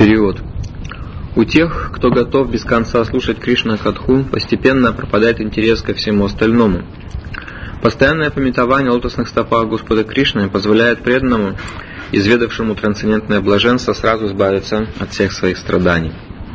Перевод. У тех, кто готов без конца слушать Кришна-катху, постепенно пропадает интерес ко всему остальному. Постоянное памятование о лотосных стопах Господа Кришны позволяет преданному, изведавшему трансцендентное блаженство, сразу избавиться от всех своих страданий.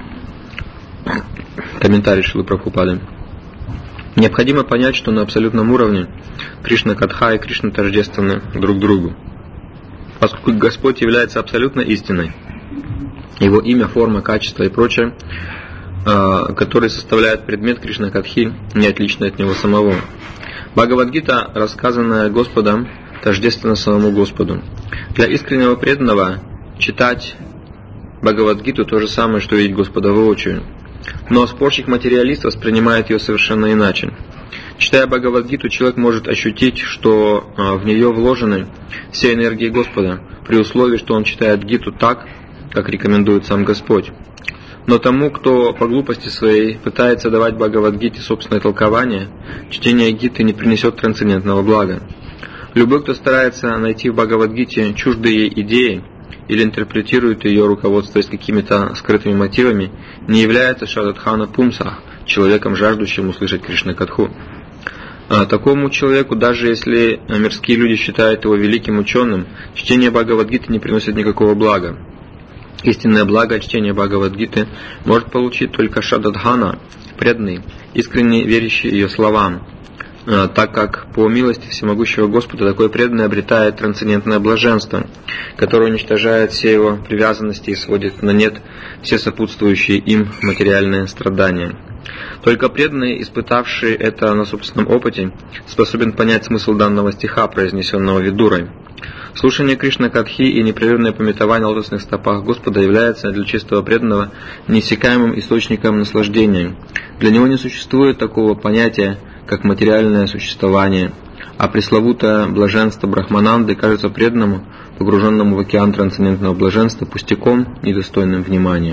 Комментарий Шрилы Прабхупады. Необходимо понять, что на абсолютном уровне Кришна-катха и Кришна тождественны друг другу. Поскольку Господь является абсолютной истиной, Его имя, форма, качество и прочее, которые составляют предмет Кришна-катхи, не отличны от Него самого. Бхагавад-гита, рассказанная Господом, тождественна самому Господу. Для искреннего преданного читать Бхагавад-гиту то же самое, что видеть Господа воочию. Но спорщик-материалист воспринимает ее совершенно иначе. Читая Бхагавад-гиту, человек может ощутить, что в нее вложены все энергии Господа, при условии, что он читает гиту так, как рекомендует сам Господь. Но тому, кто по глупости своей пытается давать Бхагавад-гите собственное толкование, чтение гиты не принесет трансцендентного блага. Любой, кто старается найти в Бхагавад-гите чуждые идеи или интерпретирует ее, руководствуясь какими-то скрытыми мотивами, не является Шрадхана Пумсах, человеком, жаждущим услышать Кришна-катху. Такому человеку, даже если мирские люди считают его великим ученым, чтение Бхагавад-гиты не приносит никакого блага. Истинное благо от чтения Бхагавад-гиты может получить только Шрадхана, преданный, искренне верящий ее словам, так как по милости всемогущего Господа такой преданный обретает трансцендентное блаженство, которое уничтожает все его привязанности и сводит на нет все сопутствующие им материальные страдания. Только преданный, испытавший это на собственном опыте, способен понять смысл данного стиха, произнесенного Видурой. Слушание Кришна-катхи и непрерывное памятование о лотосных стопах Господа является для чистого преданного неиссякаемым источником наслаждения. Для него не существует такого понятия, как материальное существование, а пресловутое блаженство Брахмананды кажется преданному, погруженному в океан трансцендентного блаженства, пустяком, недостойным внимания.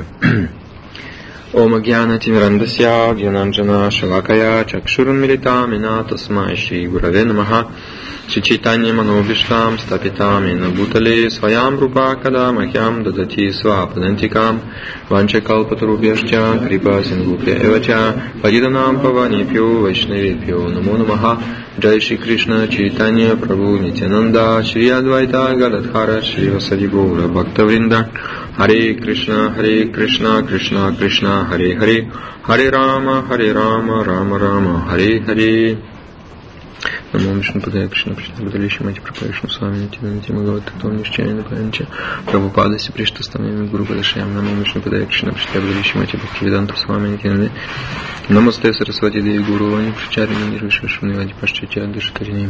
Ом агьяна тимирандасья гьянанджана шалакая чакшурун милитамина тасмай шри гураве намаха Шри Чайтанья Манобиштам Стапитам Ена Бутале Сваям Рупа Када Махьям Дадати Свападантикам Ванча Калпатарубьяшча Крипа Сингупья Эвача Падиданам Паванипью Вайшнавипью Намо Намаха Джай Шри Кришна Чайтанья Прабху Нитянанда Шри Адвайта Гададхара Шри Васади Гаура Бхактавринда Харе Кришна Кришна Кришна Харе Харе Харе Рама Рама Рама Харе Харе Намо Вишну Падая Кришна Пришна Будалища Мати Прапавишну Свами Нитянати Магавата Том Нишчайна Панча Прабхупадasi Приштаставами Гуру Падашаям Намо Вишну Падая Кришна Пришна Будалища Мати Бхактивиданта Свами Нитянати Намасте Сарасвати Деви Гуру Вани Причарини Нирвишвишвани Вади Пашчати Аддишатарини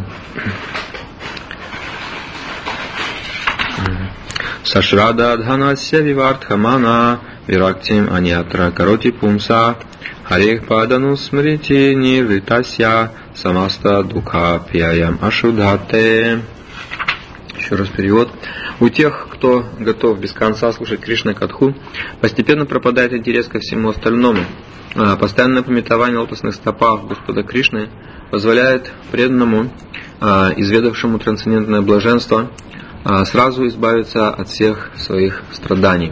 Сашрада Дханасya Вивартхамана Вирактим Аньятра Кароти Пумса Харех Падану Смрити Нирвитасья Самаста Дукха Пьяям Ашудхате. Еще раз перевод. У тех, кто готов без конца слушать Кришна-катху, постепенно пропадает интерес ко всему остальному. Постоянное памятование о лотосных стопах Господа Кришны позволяет преданному, изведавшему трансцендентное блаженство, сразу избавиться от всех своих страданий.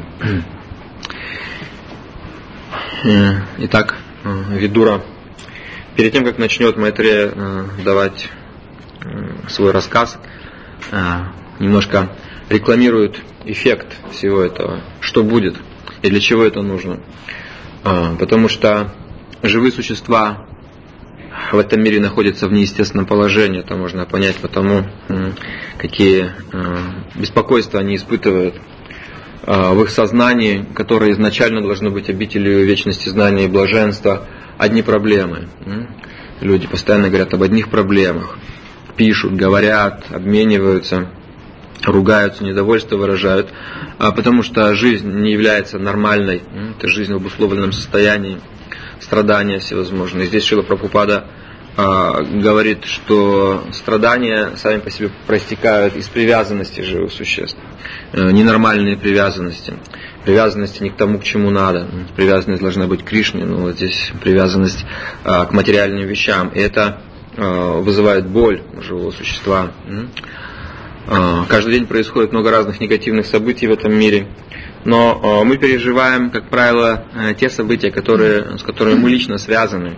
Итак, Видура, перед тем, как начнет Майтрея давать свой рассказ, немножко рекламирует эффект всего этого, что будет и для чего это нужно. Потому что живые существа в этом мире находятся в неестественном положении. Это можно понять потому, какие беспокойства они испытывают в их сознании, которое изначально должно быть обителью вечности, знания и блаженства. Одни проблемы. Люди постоянно говорят об одних проблемах. Пишут, говорят, обмениваются, ругаются, недовольство выражают, потому что жизнь не является нормальной. Это жизнь в обусловленном состоянии, страдания всевозможные. Здесь Шрила Прабхупада говорит, что страдания сами по себе проистекают из привязанности живых существ. Ненормальные привязанности. Привязанности не к тому, к чему надо. Привязанность должна быть к Кришне, но вот здесь привязанность к материальным вещам. И это вызывает боль у живого существа. Каждый день происходит много разных негативных событий в этом мире. но мы переживаем, как правило, те события, с которыми мы лично связаны.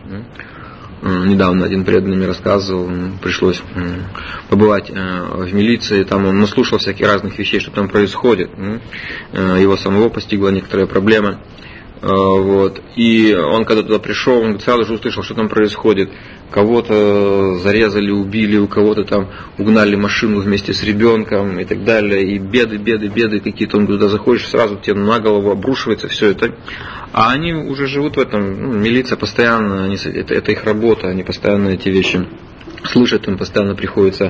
Недавно один преданный мне рассказывал, пришлось побывать в милиции, там он наслушал всяких разных вещей, что там происходит. Его самого постигла некоторая проблема. Вот. И он когда туда пришел, он сразу же услышал, что там происходит. Кого-то зарезали, убили, у кого-то там угнали машину вместе с ребенком и так далее. И беды какие-то. Он туда заходишь, сразу тебе на голову обрушивается все это. А они уже живут в этом, милиция постоянно, это их работа, они постоянно эти вещи слышат, им постоянно приходится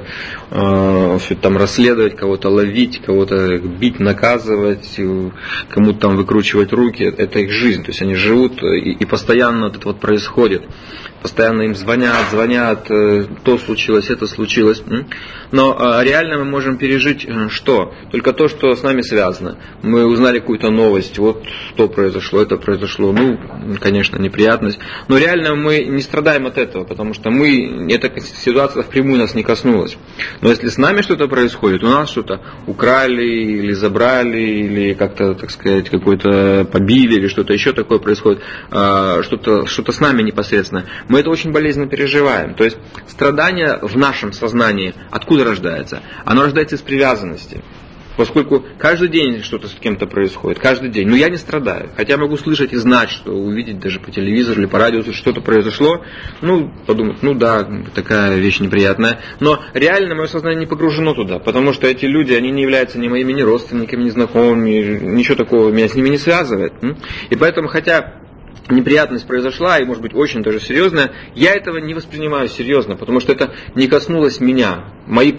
все там расследовать, кого-то ловить, кого-то бить, наказывать, кому-то там выкручивать руки. Это их жизнь. То есть они живут, и постоянно это вот происходит. Постоянно им звонят, то случилось, это случилось. Но реально мы можем пережить что? Только то, что с нами связано. Мы узнали какую-то новость, вот что произошло, это произошло. Конечно, неприятность. Но реально мы не страдаем от этого, потому что эта ситуация впрямую нас не коснулась. Но если с нами что-то происходит, у нас что-то украли, или забрали, или как-то, так сказать, какой-то побили, или что-то еще такое происходит, что-то с нами непосредственно, мы это очень болезненно переживаем. То есть страдание в нашем сознании откуда рождается? Оно рождается из привязанности. Поскольку каждый день что-то с кем-то происходит, каждый день. Но я не страдаю. Хотя могу слышать и знать, что увидеть даже по телевизору или по радио, что что-то произошло. Подумать, да, такая вещь неприятная. Но реально мое сознание не погружено туда. Потому что эти люди, они не являются ни моими ни родственниками, ни знакомыми. Ничего такого меня с ними не связывает. И поэтому, хотя неприятность произошла, и может быть очень даже серьезная, я этого не воспринимаю серьезно, потому что это не коснулось меня,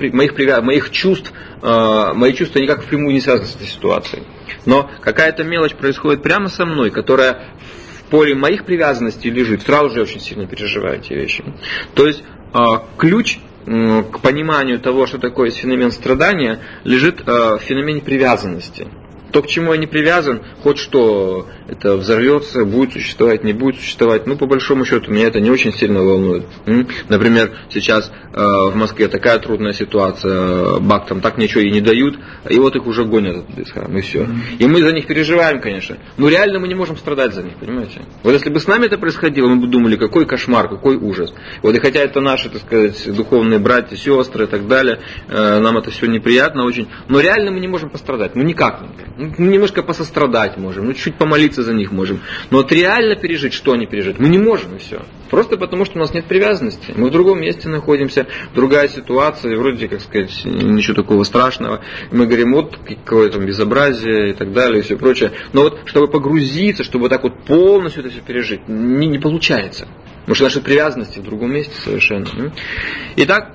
моих чувств, мои чувства никак впрямую не связаны с этой ситуацией. Но какая-то мелочь происходит прямо со мной, которая в поле моих привязанностей лежит, сразу же я очень сильно переживаю эти вещи. То есть ключ к пониманию того, что такое феномен страдания, лежит в феномене привязанности. То, к чему я не привязан, хоть что это взорвется, будет существовать, не будет существовать, по большому счету меня это не очень сильно волнует. Например, сейчас в Москве такая трудная ситуация, бактам так ничего и не дают, и вот их уже гонят из храма, и все. И мы за них переживаем, конечно, но реально мы не можем страдать за них, понимаете? Вот если бы с нами это происходило, мы бы думали, какой кошмар, какой ужас. Вот и хотя это наши, так сказать, духовные братья, сестры и так далее, нам это все неприятно очень, но реально мы не можем пострадать, никак не. Немножко посострадать можем, чуть помолиться за них можем. Но вот реально пережить, что они пережить, мы не можем, и все. Просто потому, что у нас нет привязанности. Мы в другом месте находимся, другая ситуация, и вроде, как сказать, ничего такого страшного. Мы говорим, вот какое там безобразие и так далее, и все прочее. Но вот, чтобы погрузиться, чтобы так вот полностью это все пережить, не получается. Потому что наши привязанности в другом месте совершенно. Итак,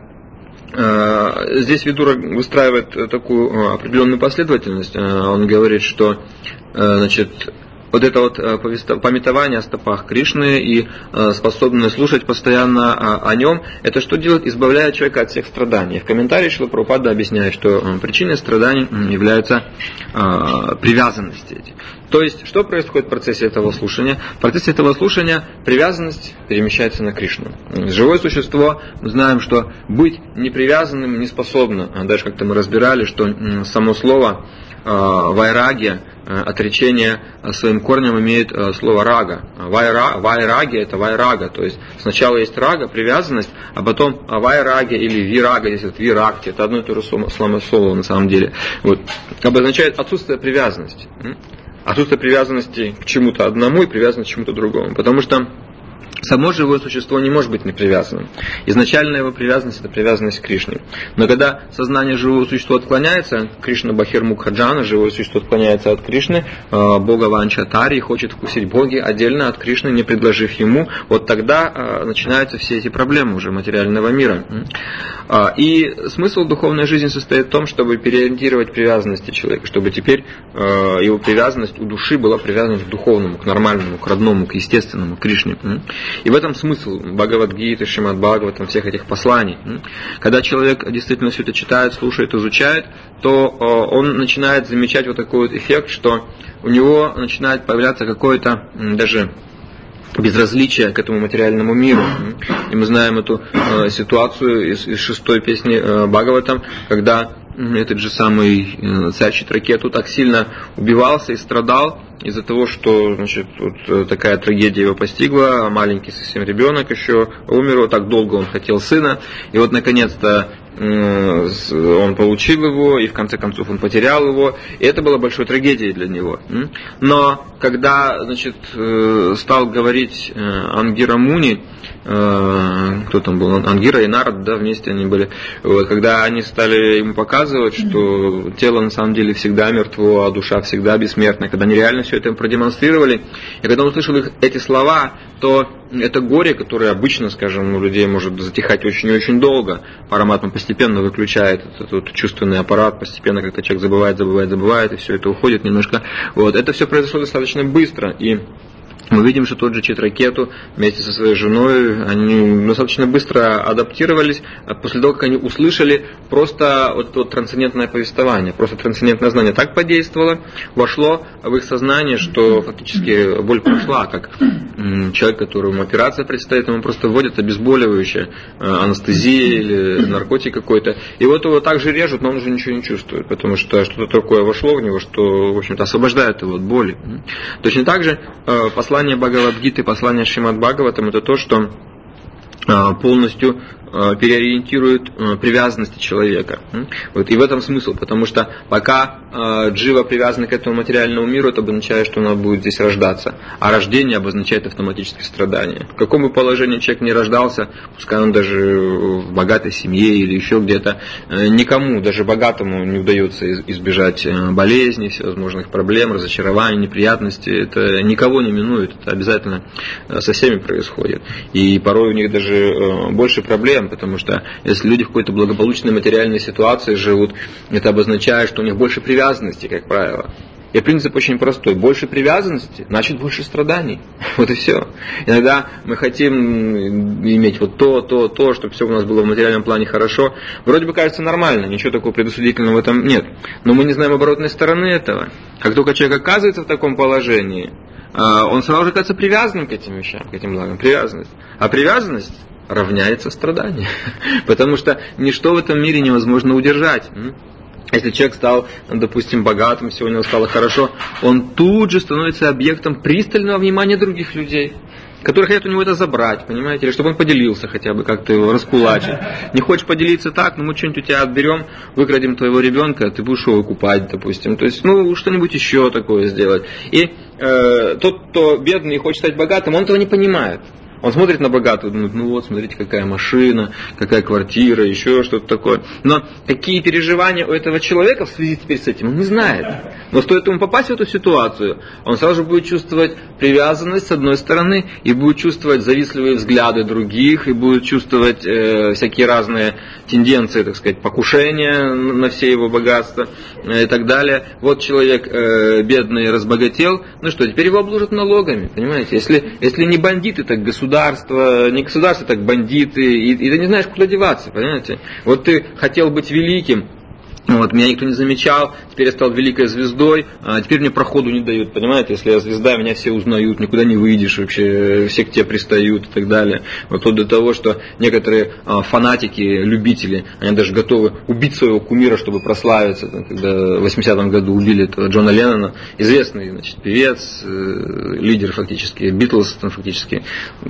здесь Видура выстраивает такую определенную последовательность. Он говорит, что вот это вот памятование о стопах Кришны и способность слушать постоянно о нем, это что делает? Избавляет человека от всех страданий. В комментарии Шрила Прабхупада объясняет, что причиной страданий являются привязанности эти. То есть, что происходит в процессе этого слушания? В процессе этого слушания привязанность перемещается на Кришну. Живое существо, мы знаем, что быть непривязанным не способно. Даже как-то мы разбирали, что само слово вайрагия, отречение своим корнем имеет слово рага. Вайраги это вайрага, то есть сначала есть рага, привязанность, а потом вайраги или вирага, здесь вот виракти, это одно и то же слово на самом деле. Вот, обозначает отсутствие привязанности. Отсутствие привязанности к чему-то одному и привязанность к чему-то другому. Потому что само живое существо не может быть непривязанным. Изначальная его привязанность – это привязанность к Кришне. Но когда сознание живого существа отклоняется, Кришна Бахир Мукхаджана, живое существо отклоняется от Кришны, Бога Ванчатари, хочет вкусить Боги отдельно от Кришны, не предложив ему, вот тогда начинаются все эти проблемы уже материального мира. И смысл духовной жизни состоит в том, чтобы переориентировать привязанности человека, чтобы теперь его привязанность у души была привязанность к духовному, к нормальному, к родному, к естественному, к Кришне. И в этом смысл Бхагавад-гиты, Шримад Бхагаватам, всех этих посланий. Когда человек действительно все это читает, слушает, изучает, то он начинает замечать вот такой вот эффект, что у него начинает появляться какое-то даже безразличие к этому материальному миру. И мы знаем эту ситуацию из 6-й песни Бхагаватам, когда этот же самый царь Читракету, так сильно убивался и страдал из-за того, что, значит, вот такая трагедия его постигла, маленький совсем ребенок еще умер, вот так долго он хотел сына, и вот наконец-то он получил его, и в конце концов он потерял его, и это была большой трагедией для него. Но когда, значит, стал говорить Ангира Муни, кто там был, Ангира и Нарад, да, вместе они были, вот, когда они стали ему показывать, что тело на самом деле всегда мертво, а душа всегда бессмертна, когда они реально все это продемонстрировали, и когда он услышал эти слова, то это горе, которое обычно, скажем, у людей может затихать очень и очень долго, Параматма постепенно выключает этот чувственный аппарат, постепенно как-то человек забывает, и все это уходит немножко. Вот. Это все произошло достаточно быстро, и мы видим, что тот же Читракету вместе со своей женой, они достаточно быстро адаптировались после того, как они услышали просто вот трансцендентное повествование, просто трансцендентное знание так подействовало, вошло в их сознание, что фактически боль прошла, как человек, которому операция предстоит, ему просто вводят обезболивающее, анестезия или наркотик какой-то, и вот его так же режут, но он уже ничего не чувствует, потому что что-то такое вошло в него, что, в общем-то, освобождает его от боли. Точно так же послание Бхагавад-гиты, послание Шримад Бхагаватам, это то, что полностью переориентирует привязанности человека. Вот, и в этом смысл, потому что пока джива привязана к этому материальному миру, это обозначает, что она будет здесь рождаться, а рождение обозначает автоматически страдание. В каком бы положении человек не рождался, пускай он даже в богатой семье или еще где-то, никому, даже богатому, не удается избежать болезней, всевозможных проблем, разочарований, неприятностей. Это никого не минует, это обязательно со всеми происходит. И порой у них даже больше проблем, потому что если люди в какой-то благополучной материальной ситуации живут, это обозначает, что у них больше привязанности, как правило. И принцип очень простой. Больше привязанности, значит больше страданий. Вот и все. Иногда мы хотим иметь вот то, чтобы все у нас было в материальном плане хорошо. Вроде бы кажется нормально, ничего такого предосудительного в этом нет. Но мы не знаем оборотной стороны этого. Как только человек оказывается в таком положении, он сразу же оказывается привязанным к этим вещам, к этим благам. Привязанность. А привязанность равняется страданию. Потому что ничто в этом мире невозможно удержать. Если человек стал, допустим, богатым, все у него стало хорошо, он тут же становится объектом пристального внимания других людей, которые хотят у него это забрать, понимаете, или чтобы он поделился хотя бы, как-то его раскулачить. Не хочешь поделиться так, ну мы что-нибудь у тебя отберем, выкрадем твоего ребенка, ты будешь его купать, допустим. То есть, что-нибудь еще такое сделать. И тот, кто бедный и хочет стать богатым, он этого не понимает. Он смотрит на богатого и думает, вот, смотрите, какая машина, какая квартира, еще что-то такое. Но какие переживания у этого человека в связи теперь с этим, он не знает. Но стоит ему попасть в эту ситуацию, он сразу же будет чувствовать привязанность с одной стороны, и будет чувствовать завистливые взгляды других, и будет чувствовать всякие разные тенденции, так сказать, покушения на все его богатства и так далее. Вот человек бедный разбогател, теперь его обложат налогами, понимаете? Если не бандиты, так государство, не государство, так бандиты, и ты не знаешь, куда деваться, понимаете? Вот ты хотел быть великим, вот, меня никто не замечал, теперь я стал великой звездой, а теперь мне проходу не дают, понимаете, если я звезда, меня все узнают, никуда не выйдешь вообще, все к тебе пристают и так далее. Вот вплоть до того, что некоторые фанатики, любители, они даже готовы убить своего кумира, чтобы прославиться, когда в 80-м году убили этого Джона Леннона, известный, значит, певец, лидер фактически, Битлз, фактически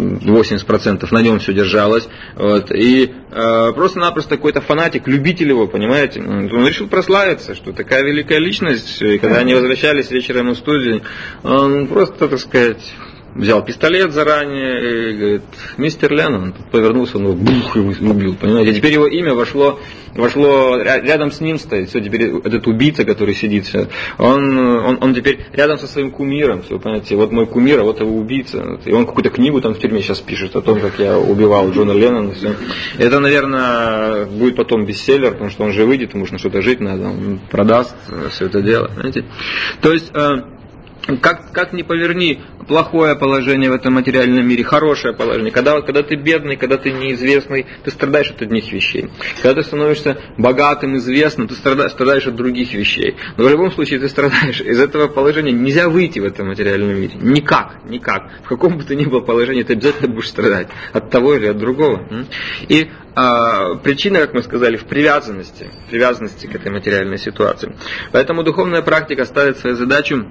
80% на нем все держалось, вот, и просто-напросто какой-то фанатик, любитель его, понимаете, он решил прославиться, что такая великая личность, и когда они возвращались вечером в студию, он просто, так сказать, взял пистолет заранее и говорит, мистер Леннон, повернулся, он его бух, и убил, понимаете, теперь его имя вошло рядом с ним стоит, все, теперь этот убийца, который сидит, все, он теперь рядом со своим кумиром, все, понимаете, вот мой кумир, а вот его убийца, и он какую-то книгу там в тюрьме сейчас пишет о том, как я убивал Джона Леннона, все. Это, наверное, будет потом бестселлер, потому что он же выйдет, ему на что-то жить надо, он продаст все это дело, понимаете, то есть как ни поверни, плохое положение в этом материальном мире, хорошее положение. Когда ты бедный, когда ты неизвестный, ты страдаешь от одних вещей. Когда ты становишься богатым, известным, ты страдаешь от других вещей. Но в любом случае ты страдаешь. Из этого положения нельзя выйти в этом материальном мире. Никак. В каком бы то ни было положении, ты обязательно будешь страдать. От того или от другого. И причина, как мы сказали, в привязанности к этой материальной ситуации. Поэтому духовная практика ставит свою задачу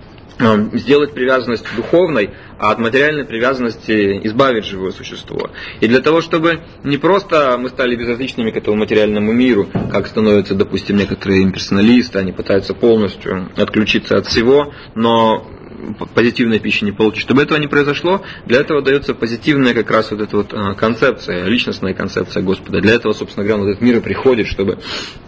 сделать привязанность духовной, а от материальной привязанности избавить живое существо. И для того, чтобы не просто мы стали безразличными к этому материальному миру, как становятся, допустим, некоторые имперсоналисты, они пытаются полностью отключиться от всего, но позитивной пищи не получить. Чтобы этого не произошло, для этого дается позитивная как раз вот эта вот концепция, личностная концепция Господа. Для этого, собственно говоря, вот этот мир и приходит, чтобы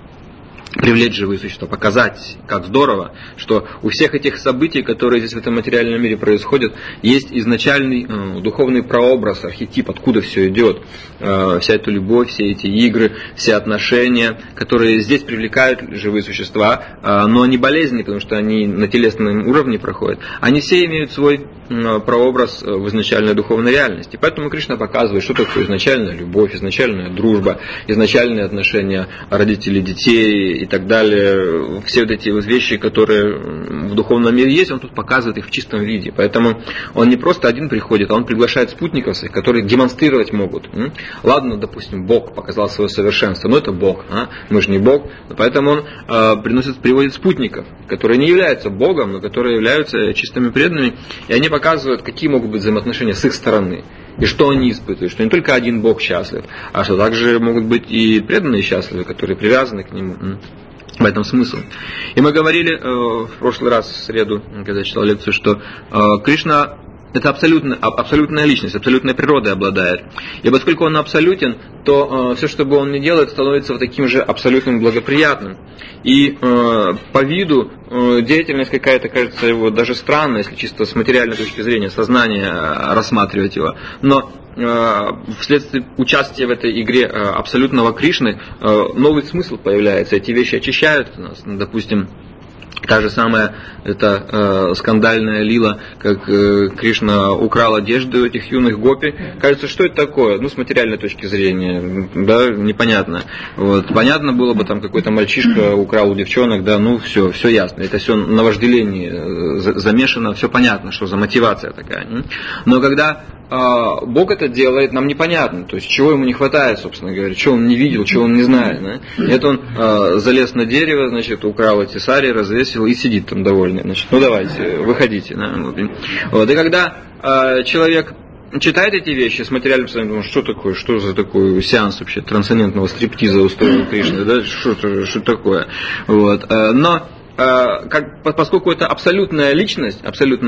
привлечь живые существа, показать, как здорово, что у всех этих событий, которые здесь в этом материальном мире происходят, есть изначальный духовный прообраз, архетип, откуда все идет. Вся эта любовь, все эти игры, все отношения, которые здесь привлекают живые существа, но они болезненные, потому что они на телесном уровне проходят. Они все имеют свой прообраз в изначальной духовной реальности. Поэтому Кришна показывает, что такое изначальная любовь, изначальная дружба, изначальные отношения родителей, детей и так далее. Все вот эти вот вещи, которые в духовном мире есть, он тут показывает их в чистом виде. Поэтому он не просто один приходит, а он приглашает спутников своих, которые демонстрировать могут. Ладно, допустим, Бог показал свое совершенство, но это Бог, мы же не Бог. Поэтому он приводит спутников, которые не являются Богом, но которые являются чистыми преданными, и они показывают, какие могут быть взаимоотношения с их стороны. И что они испытывают, что не только один Бог счастлив, а что также могут быть и преданные счастливы, которые привязаны к Нему. В этом смысл. И мы говорили в прошлый раз, в среду, когда читал лекцию, что Кришна это абсолютная личность, абсолютной природой обладает. И поскольку он абсолютен, то все, что бы он ни делает, становится вот таким же абсолютным благоприятным. И по виду деятельность какая-то кажется его даже странной, если чисто с материальной точки зрения, сознания рассматривать его. Но вследствие участия в этой игре абсолютного Кришны новый смысл появляется. Эти вещи очищают нас. Допустим, та же самая эта скандальная лила, как Кришна украл одежду этих юных гопи. Кажется, что это такое? С материальной точки зрения, да, непонятно. Вот. Понятно было бы, там какой-то мальчишка украл у девчонок, да, все ясно. Это все на вожделении замешано, все понятно, что за мотивация такая. Но когда Бог это делает, нам непонятно, то есть чего ему не хватает, собственно говоря, чего он не видел, чего он не знает. Да? И это он залез на дерево, значит, украл эти сари, развесил и сидит там довольный. Значит, давайте, выходите. Да? Вот. И когда человек читает эти вещи с материальным сознанием, что за такой сеанс вообще трансцендентного стриптиза устроил Кришна, да? Что такое? Вот. Но поскольку это абсолютная личность,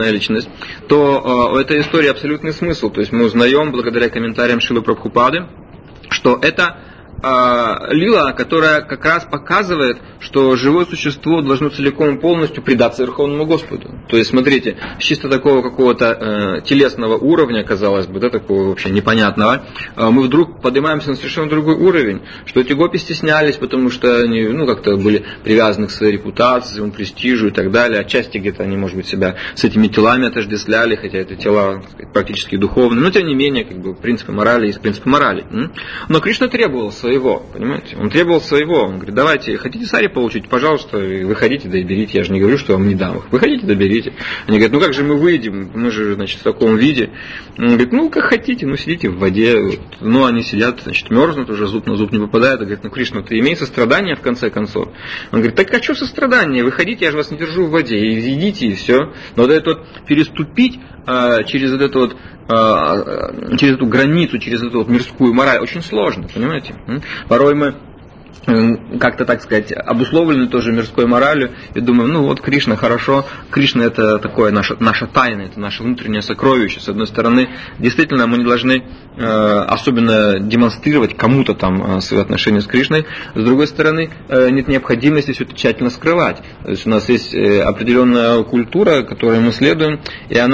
то у этой истории абсолютный смысл. То есть мы узнаем, благодаря комментариям Шрилы Прабхупады, что это лила, которая как раз показывает, что живое существо должно целиком и полностью предаться Верховному Господу. То есть, смотрите, с чисто такого какого-то телесного уровня, казалось бы, да, такого вообще непонятного, мы вдруг поднимаемся на совершенно другой уровень, что эти гопи стеснялись, потому что они, как-то были привязаны к своей репутации, своему престижу и так далее. Отчасти где-то они, может быть, себя с этими телами отождествляли, хотя это тела, так сказать, практически духовные, но тем не менее, принципы морали есть принципы морали. Но Кришна требовал своего, понимаете? Он требовал своего. Он говорит, давайте, хотите сари получить, пожалуйста, выходите, да и берите. Я же не говорю, что вам не дам их. Выходите, да берите. Они говорят, как же мы выйдем? Мы же, значит, в таком виде. Он говорит, как хотите, сидите в воде. Они сидят, значит, мерзнут, уже зуб на зуб не попадает. Он говорит, Кришна, ты имей сострадание в конце концов. Он говорит, так а что сострадание? Выходите, я же вас не держу в воде. И идите, и все. Но вот это переступить через вот это через эту границу, через эту мирскую мораль очень сложно, понимаете? Порой мы как-то, так сказать, обусловлены тоже мирской моралью и думаем, Кришна хорошо, Кришна это такое наша тайна, это наше внутреннее сокровище. С одной стороны, действительно, мы не должны особенно демонстрировать кому-то там свои отношения с Кришной, с другой стороны, нет необходимости все это тщательно скрывать. То есть у нас есть определенная культура, которой мы следуем, и она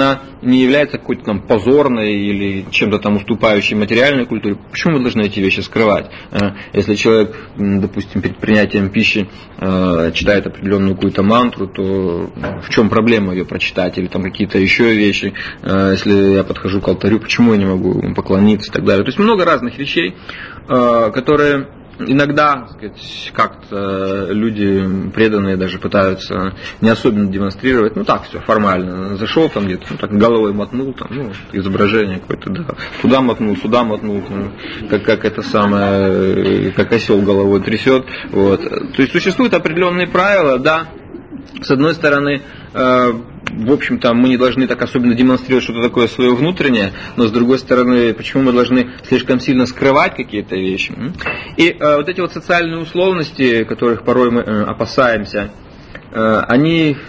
не является какой-то там позорной или чем-то там уступающей материальной культуре, почему мы должны эти вещи скрывать? Если человек, допустим, перед принятием пищи читает определенную какую-то мантру, то в чем проблема ее прочитать? Или там какие-то еще вещи, если я подхожу к алтарю, почему я не могу ему поклониться и так далее. То есть много разных вещей, которые иногда, так сказать, как-то люди преданные даже пытаются не особенно демонстрировать, ну так все, формально. Зашел там где-то, ну, так головой мотнул, там, ну, изображение какое-то, да, туда мотнул, там, как это самое, как осел головой трясет. Вот. То есть существуют определенные правила, да, с одной стороны, в общем-то, мы не должны так особенно демонстрировать что-то такое свое внутреннее, но с другой стороны, почему мы должны слишком сильно скрывать какие-то вещи? И вот эти вот социальные условности, которых порой мы опасаемся, они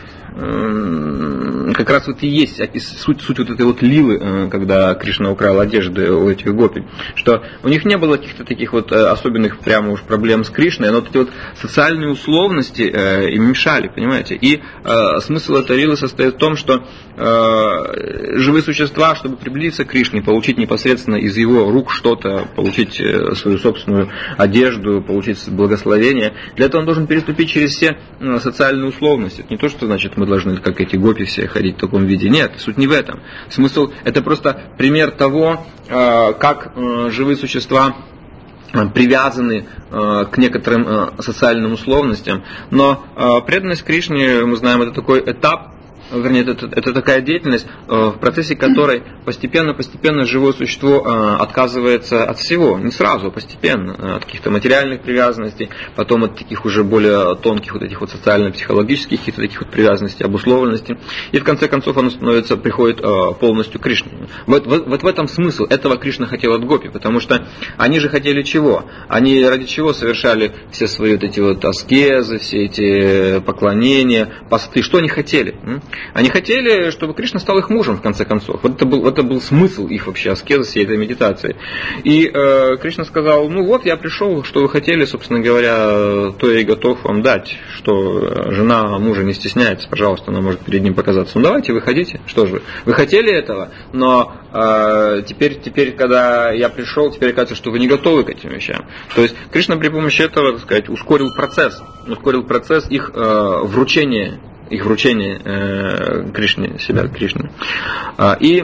как раз вот и есть суть вот этой вот лилы, когда Кришна украл одежды у этих гопи, что у них не было каких-то таких вот особенных прямо уж проблем с Кришной, но вот эти вот социальные условности им мешали, понимаете? И смысл этой лилы состоит в том, что живые существа, чтобы приблизиться к Кришне, получить непосредственно из его рук что-то, получить свою собственную одежду, получить благословение, для этого он должен переступить через все социальные условности. Это не то, что значит мы должны, как эти гопи все, ходить в таком виде. Нет, суть не в этом. Смысл, это просто пример того, как живые существа привязаны к некоторым социальным условностям. Но преданность Кришне, мы знаем, это такой этап, вернее, это такая деятельность, в процессе которой постепенно живое существо отказывается от всего, не сразу, а постепенно, от каких-то материальных привязанностей, потом от таких уже более тонких вот этих вот социально-психологических каких-то таких вот привязанностей, обусловленностей, и в конце концов оно приходит полностью к Кришне. Вот в этом смысл, этого Кришна хотел от гопи, потому что они же хотели чего? Они ради чего совершали все свои вот эти вот аскезы, все эти поклонения, посты, что они хотели? Они хотели, чтобы Кришна стал их мужем, в конце концов. Вот это был смысл их вообще аскезы, всей этой медитации. И Кришна сказал, ну вот, я пришел, что вы хотели, собственно говоря, то я и готов вам дать, что жена мужа не стесняется, пожалуйста, она может перед ним показаться. Ну давайте, выходите. Что же вы хотели этого, но теперь, когда я пришел, теперь кажется, что вы не готовы к этим вещам. То есть Кришна при помощи этого, так сказать, ускорил процесс их вручения Кришне, себя Кришне. И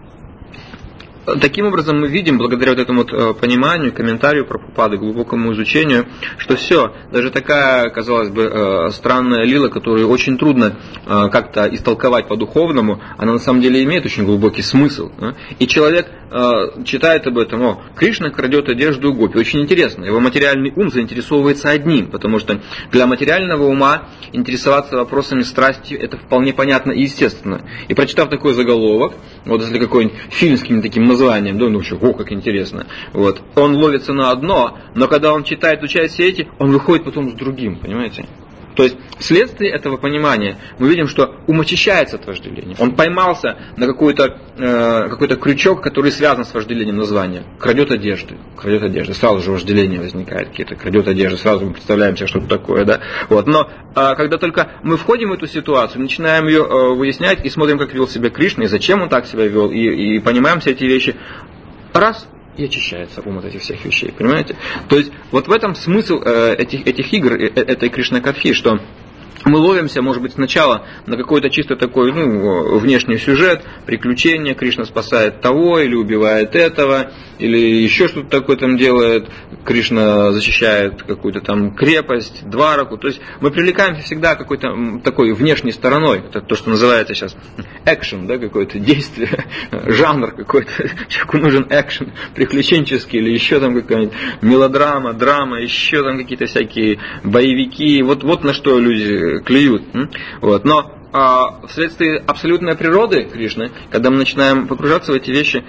таким образом мы видим, благодаря вот этому вот пониманию, комментарию Прабхупады, глубокому изучению, что все, даже такая, казалось бы, странная лила, которую очень трудно как-то истолковать по-духовному, она на самом деле имеет очень глубокий смысл. И человек читает об этом, Кришна крадет одежду у гопи. Очень интересно, его материальный ум заинтересовывается одним, потому что для материального ума интересоваться вопросами страсти это вполне понятно и естественно. И прочитав такой заголовок, вот если какой-нибудь фильм с каким-то таким названием, да, ну вообще, как интересно, вот, он ловится на одно, но когда он читает, изучает все эти, он выходит потом с другим, понимаете? То есть вследствие этого понимания мы видим, что ум очищается от вожделения. Он поймался на какой-то крючок, который связан с вожделением названия. Крадет одежды. Сразу же вожделение возникает. Крадет одежды. Сразу мы представляем себе что-то такое. Да? Вот. Но когда только мы входим в эту ситуацию, начинаем ее выяснять и смотрим, как вел себя Кришна, и зачем он так себя вел, и понимаем все эти вещи. Раз. И очищается ум от этих всех вещей, понимаете? То есть вот в этом смысл этих игр, этой Кришна-катхи, что мы ловимся, может быть, сначала на какой-то чисто такой, внешний сюжет, приключения, Кришна спасает того, или убивает этого, или еще что-то такое там делает, Кришна защищает какую-то там крепость, двараку. То есть мы привлекаемся всегда какой-то такой внешней стороной, это то, что называется сейчас экшен, да, какое-то действие, жанр какой-то, человеку нужен экшен, приключенческий, или еще там какая-нибудь мелодрама, драма, еще там какие-то всякие боевики, вот на что люди клюют. Вот. Но вследствие абсолютной природы Кришны, когда мы начинаем погружаться в эти вещи,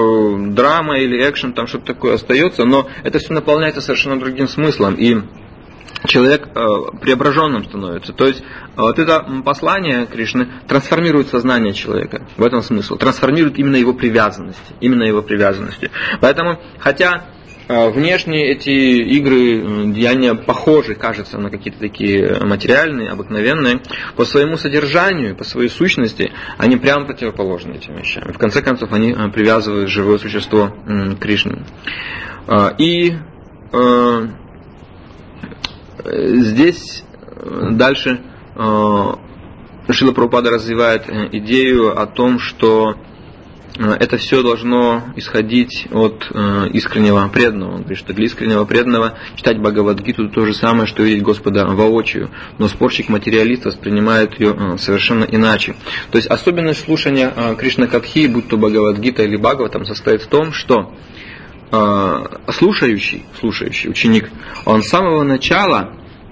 драма или экшен, там что-то такое остается, но это все наполняется совершенно другим смыслом, и человек преображенным становится. То есть вот это послание Кришны трансформирует сознание человека. В этом смысл. Трансформирует именно его привязанности. Поэтому, хотя внешне эти игры, деяния похожи, кажется, на какие-то такие материальные, обыкновенные. По своему содержанию, по своей сущности, они прямо противоположны этим вещам. В конце концов, они привязывают живое существо к Кришне. И здесь дальше Шрила Прабхупада развивает идею о том, что это все должно исходить от искреннего преданного. Он говорит, что для искреннего преданного читать Бхагавад-гиту то же самое, что видеть Господа воочию. Но спорщик-материалист воспринимает ее совершенно иначе. То есть особенность слушания Кришна-катхи, будь то Бхагавад-гита или Бхагаватам, состоит в том, что слушающий ученик, он с самого начала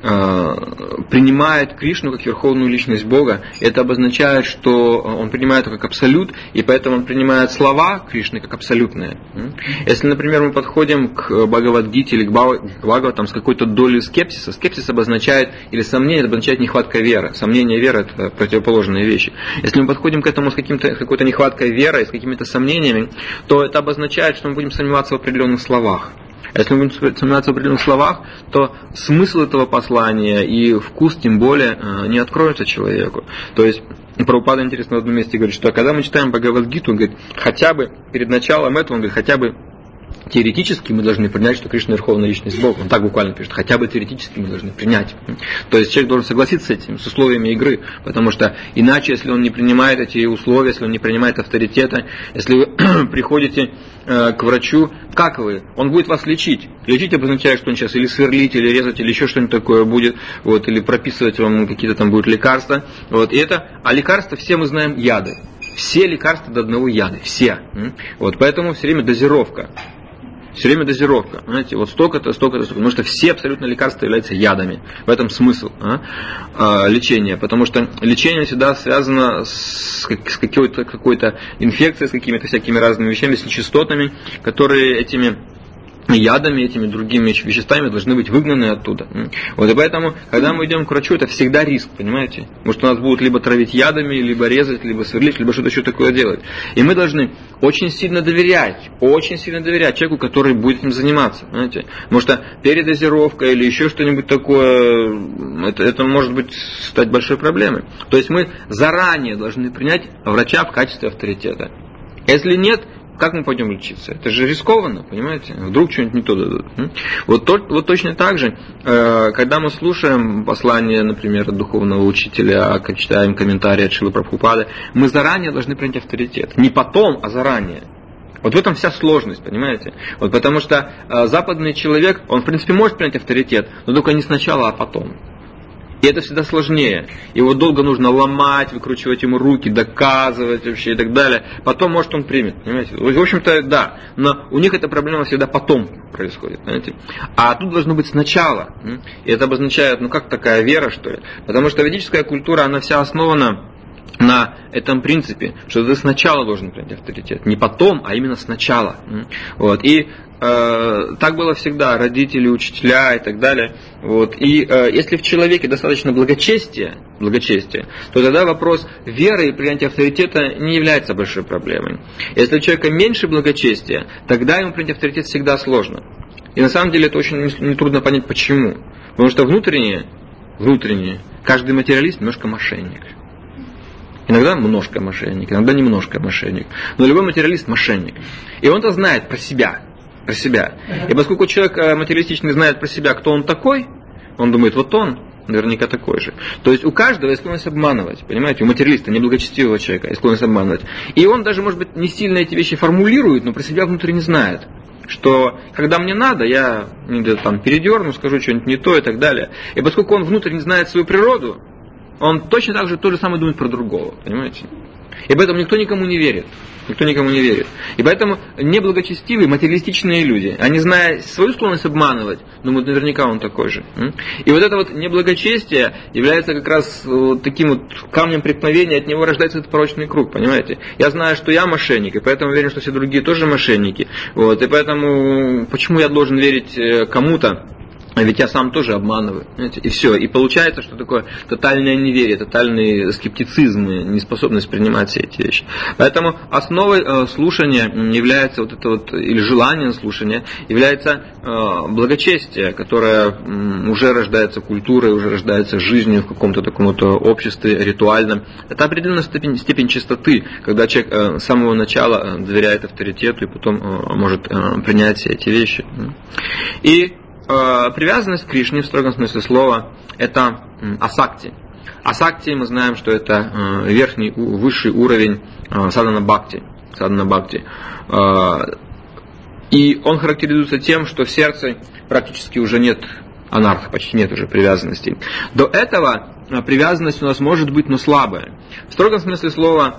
принимает Кришну как верховную личность Бога. Это обозначает, что он принимает его как абсолют, и поэтому он принимает слова Кришны как абсолютные. Если, например, мы подходим к Бхагавад-гите или к Бхагаватам с какой-то долей скепсиса, скепсис обозначает, или сомнение, это обозначает нехватка веры. Сомнение и вера – это противоположные вещи. Если мы подходим к этому с какой-то нехваткой веры и с какими-то сомнениями, то это обозначает, что мы будем сомневаться в определенных словах. А если мы будем сомневаться в определенных словах, то смысл этого послания и вкус тем более не откроется человеку. То есть Прабхупада, интересно, в одном месте говорит, что когда мы читаем Бхагавад-гиту, он говорит, хотя бы перед началом этого, он говорит, хотя бы теоретически мы должны принять, что Кришна верховная личность Бога. Он так буквально пишет, хотя бы теоретически мы должны принять. То есть человек должен согласиться с этим, с условиями игры, потому что иначе, если он не принимает эти условия, если он не принимает авторитета, если вы приходите к врачу, как вы? Он будет вас лечить. Лечить обозначает, что он сейчас или сверлить, или резать, или еще что-нибудь такое будет, вот, или прописывать вам какие-то там будут лекарства. Вот, и это, а лекарства все мы знаем яды. Все лекарства до одного яда. Все. Вот, поэтому все время дозировка. Все время дозировка. Знаете, вот столько-то. Потому что все абсолютно лекарства являются ядами. В этом смысл лечения. Потому что лечение всегда связано с какой-то инфекцией, с какими-то всякими разными вещами, с нечистотами, которые этими ядами, этими другими веществами должны быть выгнаны оттуда. Вот, и поэтому, когда мы идем к врачу, это всегда риск, понимаете? Потому что нас будут либо травить ядами, либо резать, либо сверлить, либо что-то еще такое делать. И мы должны очень сильно доверять человеку, который будет этим заниматься. Понимаете? Потому что передозировка или еще что-нибудь такое, это может быть стать большой проблемой. То есть мы заранее должны принять врача в качестве авторитета. Если нет, как мы пойдем лечиться? Это же рискованно, понимаете? Вдруг что-нибудь не то дадут. Вот точно так же, когда мы слушаем послание, например, от духовного учителя, читаем комментарии от Шрилы Прабхупады, мы заранее должны принять авторитет. Не потом, а заранее. Вот в этом вся сложность, понимаете? Вот потому что западный человек, он в принципе может принять авторитет, но только не сначала, а потом. И это всегда сложнее. Его долго нужно ломать, выкручивать ему руки, доказывать вообще и так далее. Потом, может, он примет. Понимаете? В общем-то, да. Но у них эта проблема всегда потом происходит. Понимаете? А тут должно быть сначала. И это обозначает, как такая вера, что ли. Потому что ведическая культура, она вся основана на этом принципе, что ты сначала должен принять авторитет. Не потом, а именно сначала. Вот. И так было всегда, родители, учителя и так далее. Вот. И если в человеке достаточно благочестия, то тогда вопрос веры и принятия авторитета не является большой проблемой. Если у человека меньше благочестия, тогда ему принять авторитет всегда сложно. И на самом деле это очень нетрудно понять почему. Потому что внутренне, каждый материалист немножко мошенник. Иногда немножко мошенник, иногда немножко мошенник. Но любой материалист мошенник. И он-то знает про себя. И поскольку человек материалистичный знает про себя, кто он такой, он думает, вот он наверняка такой же. То есть у каждого есть склонность обманывать, понимаете, у материалиста, неблагочестивого человека есть склонность обманывать. И он даже, может быть, не сильно эти вещи формулирует, но про себя внутренне знает, что когда мне надо, я где-то там передерну, скажу что-нибудь не то и так далее. И поскольку он внутренне знает свою природу, он точно так же то же самое думает про другого, понимаете? И поэтому никто никому не верит. И поэтому неблагочестивые, материалистичные люди, они, зная свою склонность обманывать, думают, наверняка он такой же. И вот это вот неблагочестие является как раз вот таким вот камнем преткновения, от него рождается этот порочный круг, понимаете? Я знаю, что я мошенник, и поэтому уверен, что все другие тоже мошенники. Вот, и поэтому почему я должен верить кому-то, ведь я сам тоже обманываю, знаете, и все. И получается, что такое тотальное неверие, тотальный скептицизм, неспособность принимать все эти вещи. Поэтому основой слушания является вот это вот, или желание слушания, является благочестие, которое уже рождается культурой, уже рождается жизнью в каком-то таком вот обществе ритуальном. Это определенная степень чистоты, когда человек с самого начала доверяет авторитету и потом может принять все эти вещи. И привязанность к Кришне в строгом смысле слова – это асакти. Асакти, мы знаем, что это высший уровень садхана бхакти. И он характеризуется тем, что в сердце практически уже нет анарха, почти нет уже привязанностей. До этого привязанность у нас может быть, но слабая. В строгом смысле слова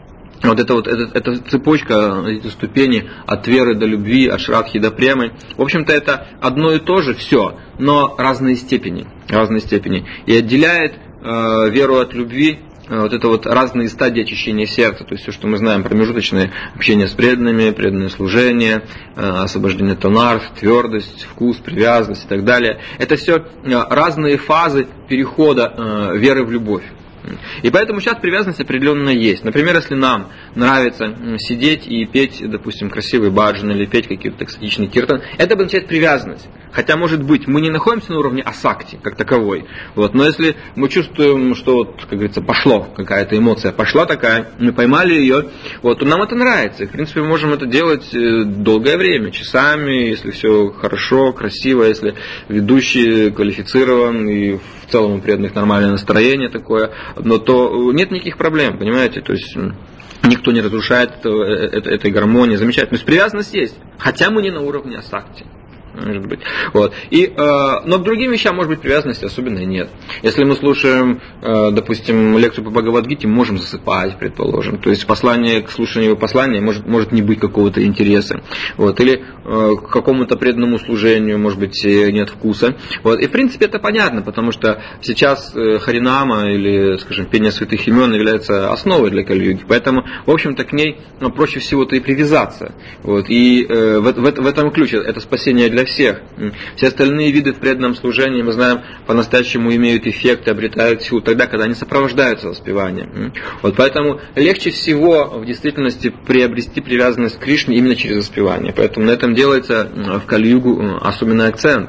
эта цепочка, эти ступени от веры до любви, от шрадхи до премы, в общем-то это одно и то же все, но разные степени. И отделяет веру от любви вот это вот разные стадии очищения сердца, то есть все, что мы знаем, промежуточное общение с преданными, преданное служение, освобождение от анарх, твердость, вкус, привязанность и так далее. Это все разные фазы перехода веры в любовь. И поэтому сейчас привязанность определенная есть. Например, если нам нравится сидеть и петь, допустим, красивый баджан или петь какие-то экзотичные киртан, это обозначает привязанность. Хотя, может быть, мы не находимся на уровне асакти, как таковой. Но если мы чувствуем, что, как говорится, пошло, какая-то эмоция пошла такая, мы поймали ее, то нам это нравится. И, в принципе, мы можем это делать долгое время, часами, если все хорошо, красиво, если ведущий квалифицирован и в целом у преданных нормальное настроение такое, но то нет никаких проблем, понимаете, то есть никто не разрушает этой гармонии, замечательно. То есть привязанность есть, хотя мы не на уровне асакти. Может быть. Но к другим вещам, может быть, привязанности особенно нет. Если мы слушаем, допустим, лекцию по Бхагавад-гите, можем засыпать, предположим. То есть послание, к слушанию послания может не быть какого-то интереса. Или к какому-то преданному служению, может быть, нет вкуса. И в принципе это понятно, потому что сейчас харинама или, скажем, пение святых имен является основой для кали-юги. Поэтому, в общем-то, к ней проще всего-то и привязаться. И в этом ключе это спасение для всех. Все остальные виды в преданном служении, мы знаем, по-настоящему имеют эффект, обретают силу тогда, когда они сопровождаются воспеванием. Поэтому легче всего в действительности приобрести привязанность к Кришне именно через воспевание. Поэтому на этом делается в Кали-югу особенный акцент.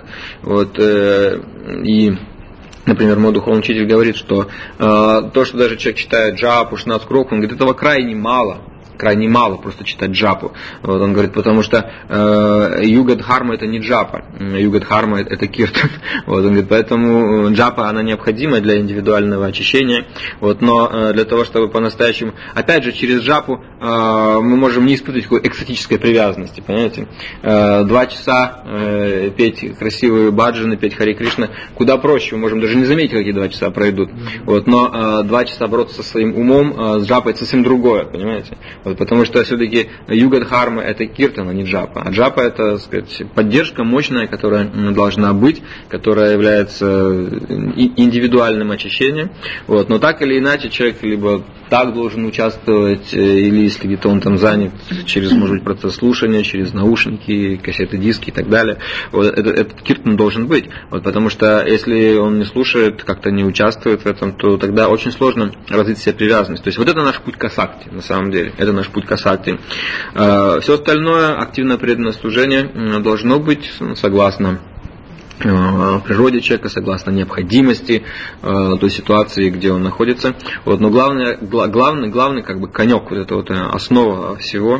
И например, мой духовный учитель говорит, что то, что даже человек читает джапу, 16 кроков, он говорит, этого крайне мало просто читать джапу. Он говорит, потому что юга-дхарма это не джапа, юга-дхарма это киртан. Он говорит, поэтому джапа она необходима для индивидуального очищения. Но для того, чтобы по-настоящему, опять же, через джапу мы можем не испытывать такой экстатической привязанности, понимаете? 2 часа петь красивые баджаны, петь Харе Кришна куда проще, мы можем даже не заметить, какие 2 часа пройдут. Но 2 часа бороться со своим умом, с джапой это совсем другое, понимаете? Потому что все-таки юга-дхарма это киртан, а не джапа. А джапа это, так сказать, поддержка мощная, которая должна быть, которая является индивидуальным очищением. Но так или иначе человек либо так должен участвовать, или если где-то он там занят через, может быть, процесс слушания, через наушники, кассеты, диски и так далее. Этот киртан должен быть. Потому что если он не слушает, как-то не участвует в этом, то тогда очень сложно развить себе привязанность. То есть это наш путь к асакти, на самом деле. Это наш путь к асакти. Все остальное, активное преданное служение, должно быть согласно природе человека, согласно необходимости той ситуации, где он находится. Но главный как бы конек, это основа всего,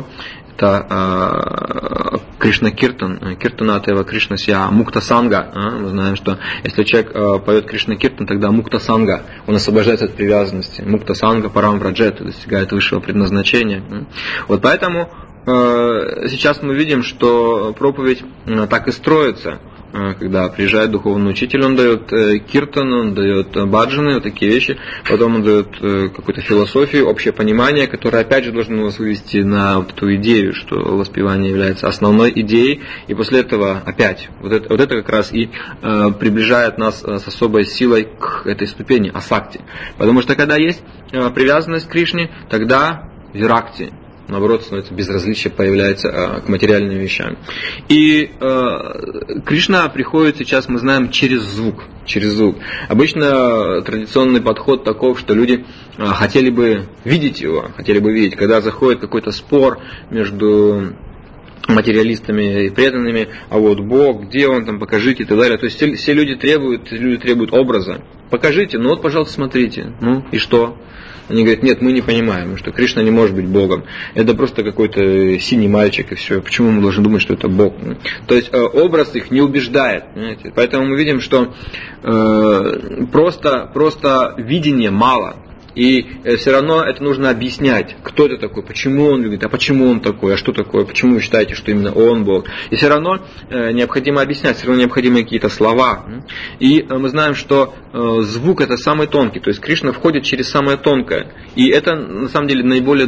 это Кришна Киртан, Киртанатева Кришна Сия, Мукта Санга. Мы знаем, что если человек поет Кришна Киртан, тогда Мукта Санга, он освобождается от привязанности. Мукта Санга Парам Враджета, достигает высшего предназначения. Поэтому сейчас мы видим, что проповедь так и строится. Когда приезжает духовный учитель, он дает киртан, он дает баджаны, такие вещи, потом он дает какую-то философию, общее понимание, которое опять же должно нас вывести на эту идею, что воспевание является основной идеей, и после этого опять, это как раз и приближает нас с особой силой к этой ступени, асакти. Потому что когда есть привязанность к Кришне, тогда виракти. наоборот, становится безразличие, появляется к материальным вещам. И Кришна приходит сейчас, мы знаем, через звук. Обычно традиционный подход таков, что люди хотели бы видеть его, когда заходит какой-то спор между материалистами и преданными, а вот Бог, где он там, покажите и так далее. То есть все люди требуют образа. Покажите, ну вот, пожалуйста, смотрите. Ну и что? Они говорят, нет, мы не понимаем, что Кришна не может быть Богом. Это просто какой-то синий мальчик и все. Почему мы должны думать, что это Бог? То есть образ их не убеждает. Понимаете? Поэтому мы видим, что просто видения мало. И все равно это нужно объяснять, кто это такой, почему он любит, а почему он такой, а что такое, почему вы считаете, что именно он Бог. И все равно необходимо объяснять, все равно необходимы какие-то слова. И мы знаем, что звук это самый тонкий, то есть Кришна входит через самое тонкое. И это на самом деле наиболее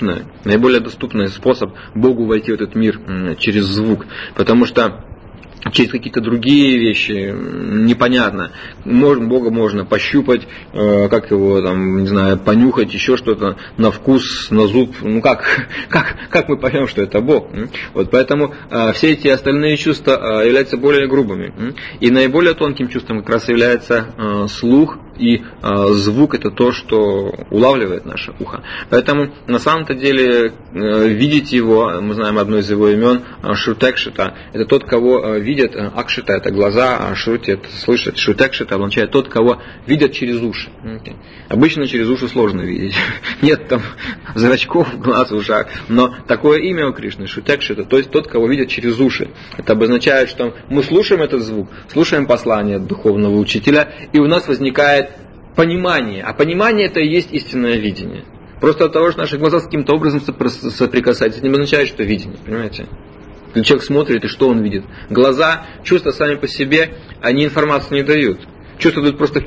доступный способ Богу войти в этот мир через звук. Потому что через какие-то другие вещи непонятно. Бога можно пощупать, как его там, не знаю, понюхать, еще что-то, на вкус, на зуб. Ну как мы поймем, что это Бог? Вот поэтому все эти остальные чувства являются более грубыми. И наиболее тонким чувством как раз является слух, и звук это то, что улавливает наше ухо. Поэтому на самом-то деле видеть его, мы знаем одно из его имен, Шрутекшита, это тот, кого видят, Акшита это глаза, а Шрути это слышать, Шрутекшита означает тот, кого видят через уши. Обычно через уши сложно видеть, нет там зрачков, глаз в ушах, но такое имя у Кришны, Шрутекшита, то есть тот, кого видят через уши. Это обозначает, что мы слушаем этот звук, слушаем послание духовного учителя, и у нас возникает понимание, а понимание это и есть истинное видение. Просто от того, что наши глаза с каким-то образом соприкасаются, это не означает, что видение, понимаете? Когда человек смотрит, и что он видит? Глаза, чувства сами по себе, они информацию не дают. Чувства дают просто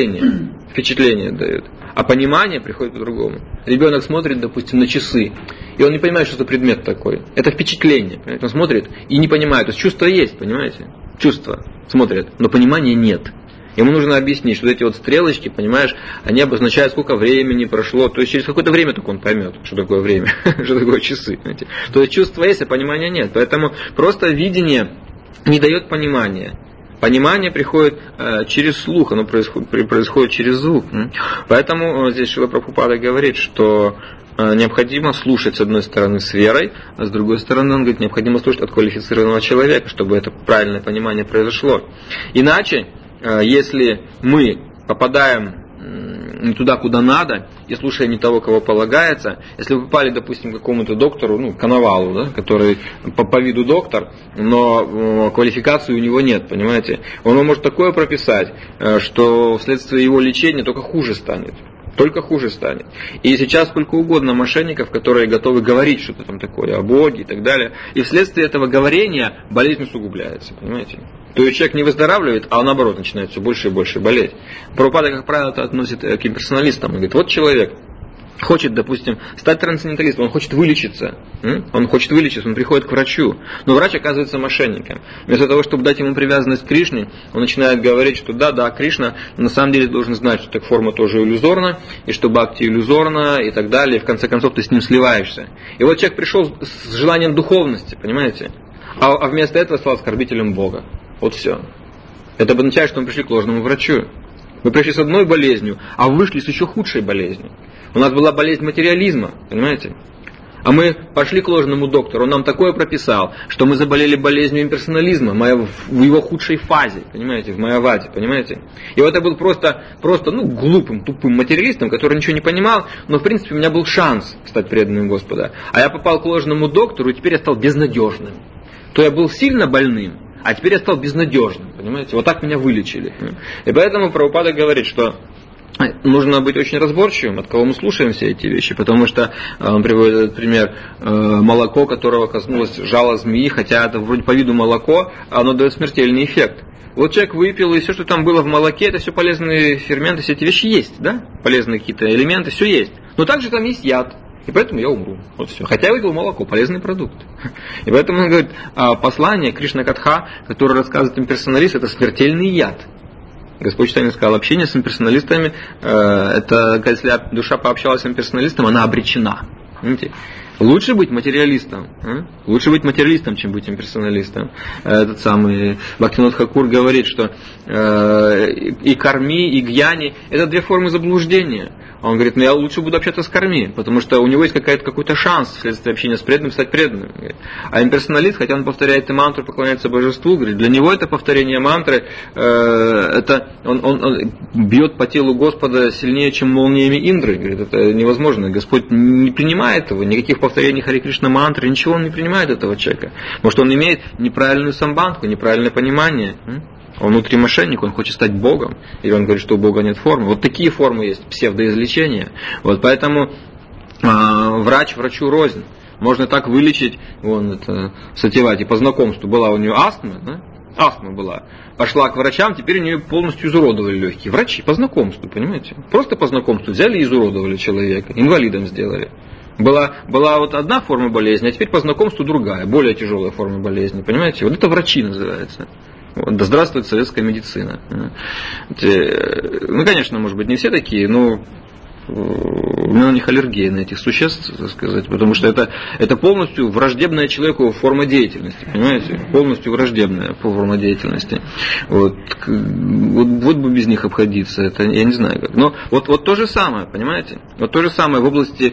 впечатление дают. А понимание приходит по-другому. Ребенок смотрит, допустим, на часы, и он не понимает, что это предмет такой. Это впечатление, понимаете? Он смотрит и не понимает. То есть чувства есть, понимаете? Чувства смотрят, но понимания нет. Ему нужно объяснить, что эти вот стрелочки, понимаешь, они обозначают, сколько времени прошло. То есть через какое-то время только он поймет, что такое время, что такое часы. Понимаете? То есть чувства есть, а понимания нет. Поэтому просто видение не дает понимания. Понимание приходит через слух, оно происходит через звук. Поэтому здесь Шрила Прабхупада говорит, что необходимо слушать, с одной стороны, с верой, а с другой стороны, он говорит, необходимо слушать от квалифицированного человека, чтобы это правильное понимание произошло. Иначе, если мы попадаем не туда, куда надо, и слушаем не того, кого полагается, если вы попали, допустим, к какому-то доктору, коновалу, да, который по виду доктор, но квалификации у него нет, понимаете, он вам может такое прописать, что вследствие его лечения только хуже станет. И сейчас сколько угодно мошенников, которые готовы говорить что-то там такое о Боге и так далее. И вследствие этого говорения болезнь усугубляется, понимаете? То есть человек не выздоравливает, а наоборот начинает все больше и больше болеть. Прабхупада, как правило, это относит к имперсоналистам. Он говорит, вот человек хочет, допустим, стать трансценденталистом, он хочет вылечиться, он приходит к врачу, но врач оказывается мошенником. Вместо того, чтобы дать ему привязанность к Кришне, он начинает говорить, что да, Кришна на самом деле должен знать, что так форма тоже иллюзорна, и что бхакти иллюзорна, и так далее, и в конце концов ты с ним сливаешься. И вот человек пришел с желанием духовности, понимаете, а вместо этого стал оскорбителем Бога. Вот все. Это означает, что мы пришли к ложному врачу. Мы пришли с одной болезнью, а вышли с еще худшей болезнью. У нас была болезнь материализма, понимаете? А мы пошли к ложному доктору, он нам такое прописал, что мы заболели болезнью имперсонализма в его худшей фазе, понимаете, в майяваде, понимаете? И вот это был просто глупым, тупым материалистом, который ничего не понимал, но в принципе у меня был шанс стать преданным Господа. А я попал к ложному доктору, и теперь я стал безнадежным. То я был сильно больным, а теперь я стал безнадежным, понимаете? Вот так меня вылечили. И поэтому Прабхупада говорит, что нужно быть очень разборчивым, от кого мы слушаем все эти вещи, потому что он приводит этот пример, молоко, которого коснулось жало змеи, хотя это вроде по виду молоко, оно дает смертельный эффект. Вот человек выпил, и все, что там было в молоке, это все полезные ферменты, все эти вещи есть, да? Полезные какие-то элементы, все есть. Но также там есть яд. И поэтому я умру. Вот все. Хотя я выпил молоко, полезный продукт. И поэтому он говорит, послание Кришна Катха, которое рассказывает имперсоналист, это смертельный яд. Господь Чайтанья сказал, общение с имперсоналистами, это, если душа пообщалась с имперсоналистом, она обречена. Понимаете? Лучше быть материалистом. Лучше быть материалистом, чем быть имперсоналистом. Этот самый Бхактивинод Хакур говорит, что и карми, и гьяни – это две формы заблуждения. Он говорит, я лучше буду общаться с карми, потому что у него есть какой-то шанс вследствие общения с преданным стать преданным. А имперсоналист, хотя он повторяет и мантру, поклоняется божеству, говорит, для него это повторение мантры, это он бьет по телу Господа сильнее, чем молниями Индры. Говорит, это невозможно. Господь не принимает его, никаких повторений Хари Кришна мантры, ничего он не принимает этого человека. Может, он имеет неправильную самбандху, неправильное понимание. Он внутри мошенник, он хочет стать Богом, или он говорит, что у Бога нет формы. Вот такие формы есть, псевдоизлечения. Вот поэтому врач врачу рознь. Можно так вылечить, Сатьявати по знакомству была у нее астма, да? Астма была. Пошла к врачам, теперь у нее полностью изуродовали легкие. Врачи по знакомству, понимаете? Просто по знакомству взяли и изуродовали человека, инвалидом сделали. Была вот одна форма болезни, а теперь по знакомству другая, более тяжелая форма болезни, понимаете? Вот это врачи называется. Да здравствует советская медицина. Ну, конечно, может быть, не все такие, но у меня на них аллергия, на этих существ, так сказать, потому что это полностью враждебная человеку форма деятельности, понимаете? Полностью враждебная форма деятельности. Вот бы без них обходиться, это я не знаю как. Но вот то же самое, понимаете? Вот то же самое в области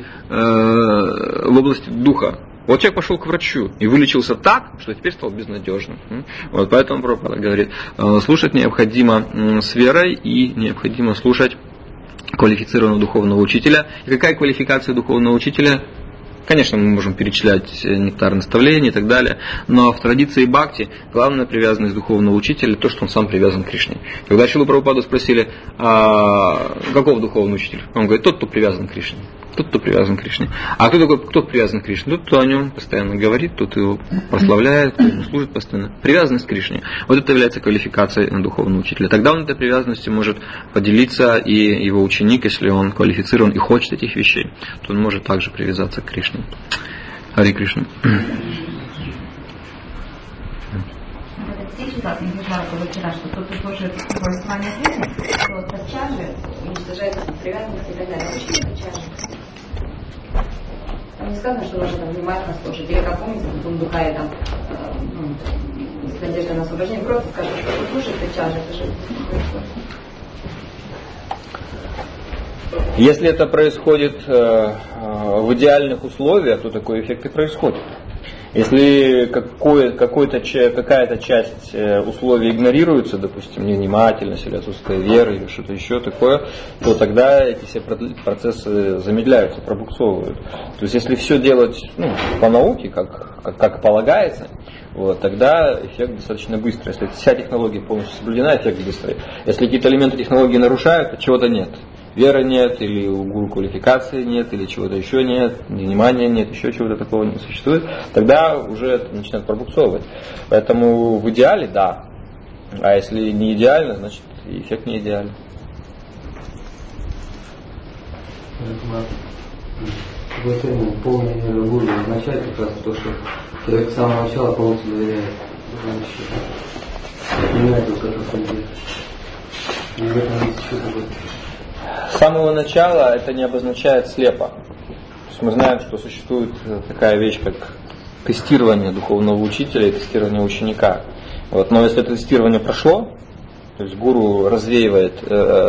духа. Вот человек пошел к врачу и вылечился так, что теперь стал безнадежным. Вот поэтому Прабхупада говорит, слушать необходимо с верой и необходимо слушать квалифицированного духовного учителя. И какая квалификация духовного учителя? Конечно, мы можем перечислять нектар наставлений и так далее, но в традиции бхакти главная привязанность духовного учителя то, что он сам привязан к Кришне. Когда Шрилу Прабхупаду спросили, каков духовный учитель? Он говорит, тот, кто привязан к Кришне. Тот, кто привязан к Кришне. А кто привязан к Кришне? Тот, кто о нем постоянно говорит, тот его прославляет, кто ему служит постоянно. Привязанность к Кришне. Вот это является квалификацией духовного учителя. Тогда он этой привязанностью может поделиться, и его ученик, если он квалифицирован и хочет этих вещей, то он может также привязаться к Кришне. Хари Кришна. Как не вижу вчера, что кто-то слушает повествование жизни, то тотчас же уничтожает привязанность и так далее. Почему тотчас же? Там не сказано, что нужно внимательно слушать. Или как помните, в Дундукае там с надеждой на освобождение, просто скажут, что кто слушает тотчас же, это же. Если это происходит в идеальных условиях, то такой эффект и происходит. Если какая-то часть условий игнорируется, допустим, невнимательность или отсутствие веры или что-то еще такое, то тогда эти все процессы замедляются, пробуксовывают. То есть если все делать по науке, как полагается, тогда эффект достаточно быстрый. Если вся технология полностью соблюдена, эффект быстрый. Если какие-то элементы технологии нарушают, то чего-то нет. Веры нет, или у гуру квалификации нет, или чего-то еще нет, внимания нет, еще чего-то такого не существует, тогда уже это начинает пробуксовывать. Поэтому в идеале да. А если не идеально, значит эффект не идеальный. Полная вера в гуру означает как раз то, что человек с самого начала полностью доверяет. Понимает, как это делает. И в этом есть еще такое. С самого начала это не обозначает слепо. То есть мы знаем, что существует такая вещь, как тестирование духовного учителя и тестирование ученика. Но если это тестирование прошло, то есть гуру развеивает,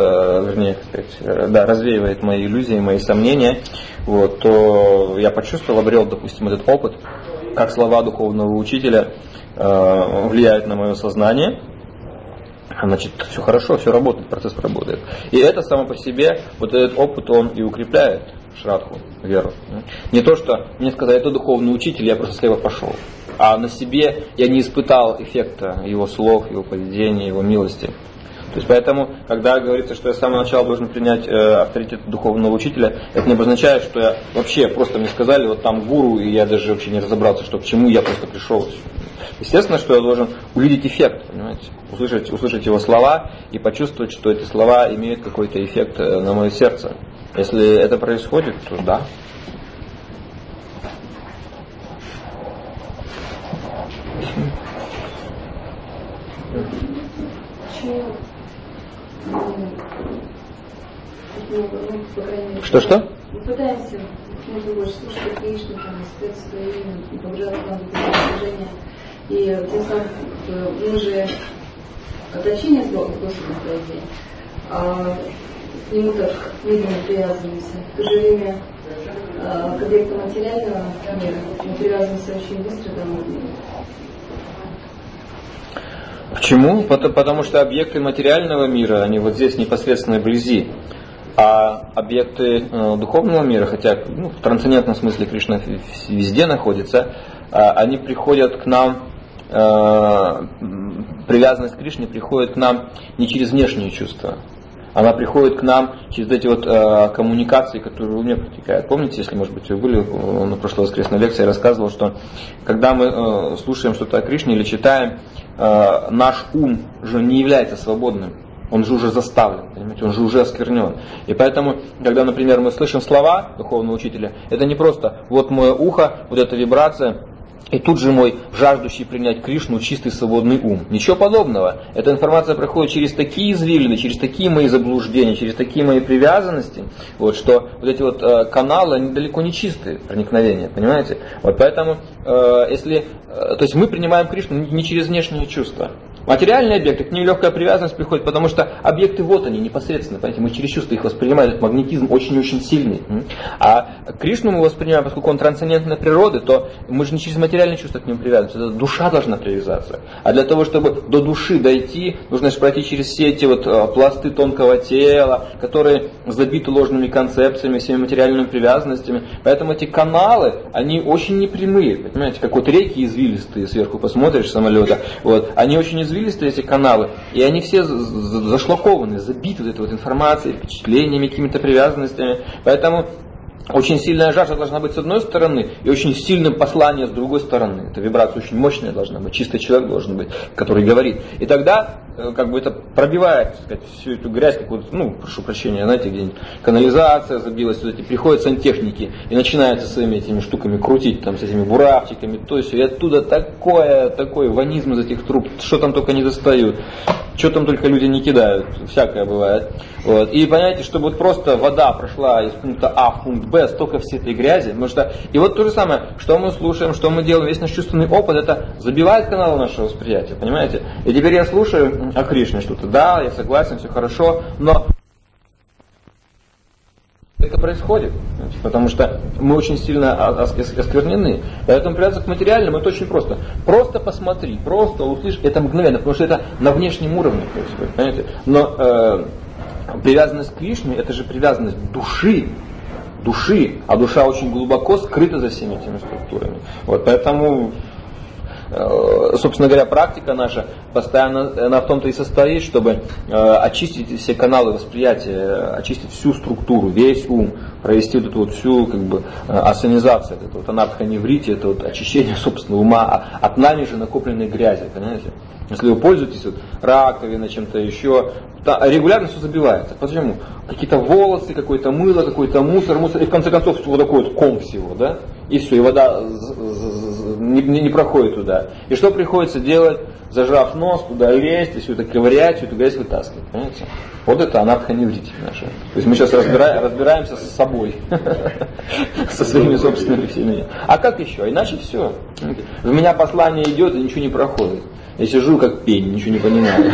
развеивает мои иллюзии, мои сомнения, то я почувствовал, обрел, допустим, этот опыт, как слова духовного учителя влияют на мое сознание. Значит, все хорошо, все работает, процесс работает. И это само по себе, этот опыт, он и укрепляет шрадху, веру. Не то, что мне сказали, это духовный учитель, я просто слева пошел. А на себе я не испытал эффекта его слов, его поведения, его милости. То есть поэтому, когда говорится, что я с самого начала должен принять авторитет духовного учителя, это не обозначает, что я вообще просто мне сказали, там гуру, и я даже вообще не разобрался, что к чему я просто пришел. Естественно, что я должен увидеть эффект, понимаете? Услышать его слова и почувствовать, что эти слова имеют какой-то эффект на мое сердце. Если это происходит, то да. Что? Мы пытаемся можно больше слушать о Кришне, там, испытать свое имя, и погружаться в это движение. И тем самым мы же отращение с Господом, по идее, а к нему так медленно привязываемся. В то же время к объекту материального мира мы привязываемся очень быстро домой. Почему? Потому что объекты материального мира, они вот здесь непосредственно вблизи. А объекты духовного мира, хотя в трансцендентном смысле Кришна везде находится, они приходят к нам, привязанность к Кришне приходит к нам не через внешние чувства. Она приходит к нам через эти вот коммуникации, которые у меня протекают. Помните, если, может быть, вы были на прошлой воскресной лекции, я рассказывал, что когда мы слушаем что-то о Кришне или читаем, наш ум же не является свободным. Он же уже заставлен, понимаете, он же уже осквернен. И поэтому, когда, например, мы слышим слова духовного учителя, это не просто вот мое ухо, вот эта вибрация, и тут же мой жаждущий принять Кришну чистый свободный ум. Ничего подобного. Эта информация проходит через такие извилины, через такие мои заблуждения, через такие мои привязанности, вот, что вот эти вот каналы, они далеко не чистые проникновения, понимаете? Вот поэтому, то есть мы принимаем Кришну не через внешние чувства. Материальные объекты, к ним легкая привязанность приходит, потому что объекты вот они, непосредственно, понимаете, мы через чувства их воспринимаем, этот магнетизм очень-очень сильный. А Кришну мы воспринимаем, поскольку он трансцендентной природы, то мы же не через материальные чувства к ним привязываемся, это душа должна привязаться. А для того, чтобы до души дойти, нужно же пройти через все эти вот пласты тонкого тела, которые забиты ложными концепциями, всеми материальными привязанностями. Поэтому эти каналы, они очень непрямые, понимаете, как вот реки извилистые, сверху посмотришь с самолета, вот, они очень извилистые, эти каналы, и они все зашлакованы, забиты вот этой вот информацией, впечатлениями, какими-то привязанностями. Поэтому очень сильная жажда должна быть с одной стороны, и очень сильное послание с другой стороны. Эта вибрация очень мощная должна быть, чистый человек должен быть, который говорит. И тогда как бы это пробивает, так сказать, всю эту грязь, как вот, прошу прощения, знаете, где-нибудь канализация забилась, вот эти, приходят сантехники и начинаются своими этими штуками крутить, там, с этими буравчиками, то есть, и оттуда такой ванизм из этих труб, что там только не достают, что там только люди не кидают, всякое бывает. Вот. И понимаете, чтобы вот просто вода прошла из пункта А в пункт Б, столько всей этой грязи, потому что, и вот то же самое, что мы слушаем, что мы делаем, весь наш чувственный опыт, это забивает каналы нашего восприятия, понимаете? И теперь я слушаю о Кришне что-то, да, я согласен, все хорошо, но это происходит, потому что мы очень сильно осквернены. Поэтому привязаться к материальному это очень просто. Просто посмотри, просто услышь, это мгновенно, потому что это на внешнем уровне происходит, понимаете? Но привязанность к Кришне, это же привязанность души, а душа очень глубоко скрыта за всеми этими структурами. Вот, поэтому, собственно говоря, практика наша постоянно она в том-то и состоит, чтобы очистить все каналы восприятия, очистить всю структуру, весь ум, провести вот эту вот всю как бы ассанизацию, это вот анархоневрите, это вот очищение собственного ума от нами же накопленной грязи, понимаете? Если вы пользуетесь вот, раковиной, чем-то еще, регулярно все забивается. Почему? Какие-то волосы, какое-то мыло, какой-то мусор, и в конце концов вот такой вот ком всего, да? И все, и вода не проходит туда. И что приходится делать? Зажав нос, туда лезть, и все это ковырять, всю эту грязь вытаскивать. Понимаете? Вот это анархоневрите наша. То есть мы сейчас разбираемся с собой, со своими собственными силами. А как еще? Иначе все. В меня послание идет, и ничего не проходит. Я сижу как пень, ничего не понимаю.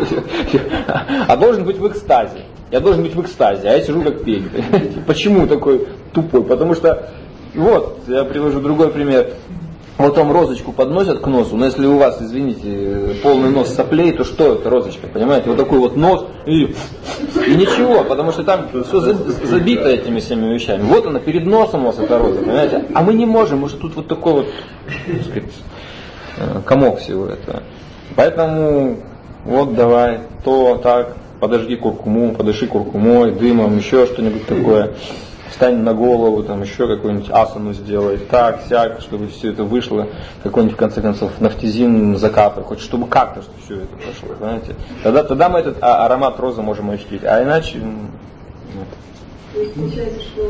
А должен быть в экстазе. Я должен быть в экстазе, а я сижу как пень. Почему такой тупой? Потому что, вот, я привожу другой пример. Вот вам розочку подносят к носу, но если у вас, извините, полный нос соплей, то что это розочка, понимаете? Вот такой вот нос и ничего, потому что там все забито этими всеми вещами. Вот она, перед носом у вас эта роза, понимаете? А мы не можем, может тут вот такой вот, так сказать, комок всего этого. Поэтому вот давай, то так, подожги куркуму, подыши куркумой, дымом, еще что-нибудь такое. Встань на голову, там еще какую-нибудь асану сделай, так, сяк, чтобы все это вышло, какой-нибудь, в конце концов, нафтизин закапай, хоть чтобы как-то что все это прошло, знаете. Тогда мы этот аромат розы можем ощутить, а иначе... Нет. То есть получается, что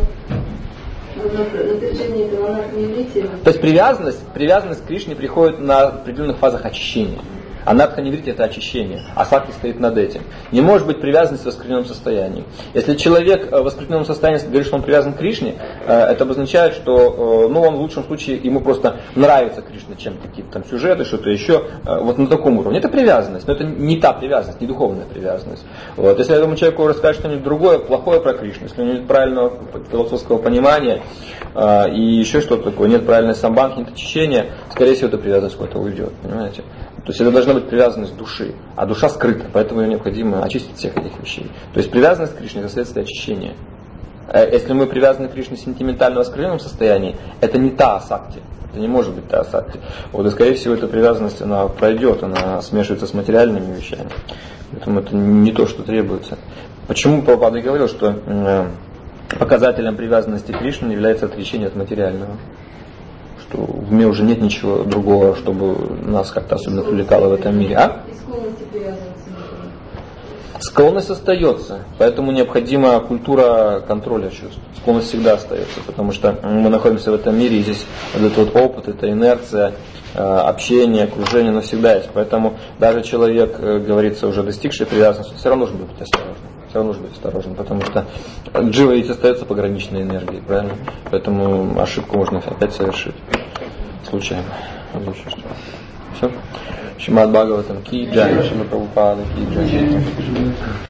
на протяжении этого анархоневрите... То есть привязанность к Кришне приходит на определенных фазах очищения. Анарха неврити это очищение, а сакти стоит над этим. Не может быть привязанность в оскверненном состоянии. Если человек в оскверненном состоянии говорит, что он привязан к Кришне, это обозначает, что он в лучшем случае ему просто нравится Кришна, чем какие-то там сюжеты, что-то еще, вот на таком уровне. Это привязанность, но это не та привязанность, не духовная привязанность. Вот. Если этому человеку расскажет что-нибудь другое, плохое про Кришну, если у него нет правильного философского понимания и еще что-то такое, нет правильной самбанки, нет очищения, скорее всего, эта привязанность куда-то уйдет, понимаете? То есть это должна быть привязанность души, а душа скрыта, поэтому ее необходимо очистить всех этих вещей. То есть привязанность к Кришне это следствие очищения. Если мы привязаны к Кришне в сентиментальном оскверненном состоянии, это не та асакти. Это не может быть та асакти. Вот, и скорее всего эта привязанность она пройдет, она смешивается с материальными вещами. Поэтому это не то, что требуется. Почему Прабхупада говорил, что показателем привязанности к Кришне является отречение от материального? Что в уме уже нет ничего другого, чтобы нас как-то особенно привлекало в этом мире. А? Склонность остается, поэтому необходима культура контроля чувств. Склонность всегда остается, потому что мы находимся в этом мире, и здесь вот этот вот опыт, эта инерция, общение, окружение, оно всегда есть. Поэтому даже человек, говорится, уже достигший привязанности, все равно должен быть осторожен. Все равно нужно быть осторожен, потому что джива ведь остается пограничной энергией, правильно? Поэтому ошибку можно опять совершить случайно. Все? Шримад Бхагаватам ки джай, Шримад Прабхупада ки джай.